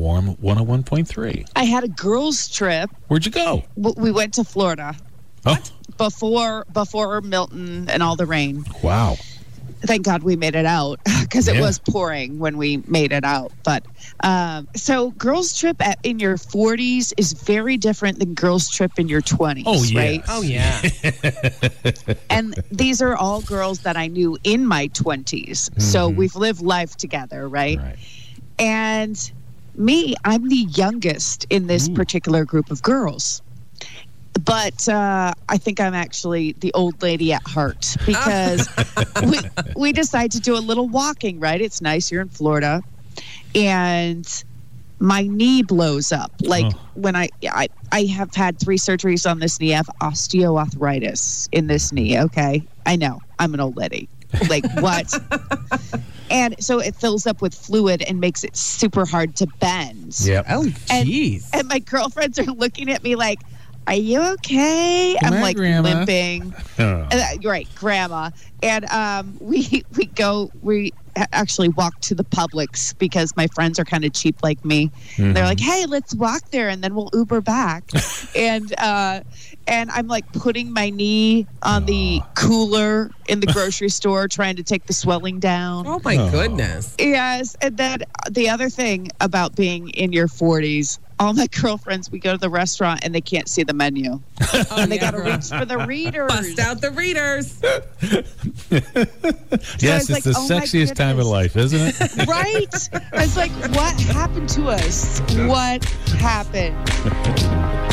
Warm 101.3. I had a girls' trip. Where'd you go? We went to Florida. Oh, Before Milton and all the rain. wow. Thank God we made it out because it Yeah. was pouring when we made it out. But so girls' trip in your 40s is very different than girls' trip in your 20s, Oh, yeah. right? Oh, yeah. And these are all girls that I knew in my 20s. So we've lived life together, right? Right. And me, I'm the youngest in this particular group of girls. But I think I'm actually the old lady at heart because we decide to do a little walking, right? It's nice. You're in Florida. And my knee blows up. Like when I have had 3 surgeries on this knee. I have osteoarthritis in this knee. Okay. I know. I'm an old lady. Like what? And so it fills up with fluid and makes it super hard to bend. Yep. Oh, jeez. And my girlfriends are looking at me like, are you okay? Come I'm on, like Grandma. limping. Oh. Right, Grandma. And we actually walk to the Publix because my friends are kind of cheap like me. They're like, hey, let's walk there and then we'll Uber back. and I'm like putting my knee on the cooler in the grocery store trying to take the swelling down. Oh, my goodness. Yes. And then the other thing about being in your 40s, all my girlfriends, we go to the restaurant and they can't see the menu. And they got to reach for the readers. Bust out the readers. Yes, I it's was the like, oh my sexiest time of goodness. life, isn't it? Right? I was like, what happened to us? What happened?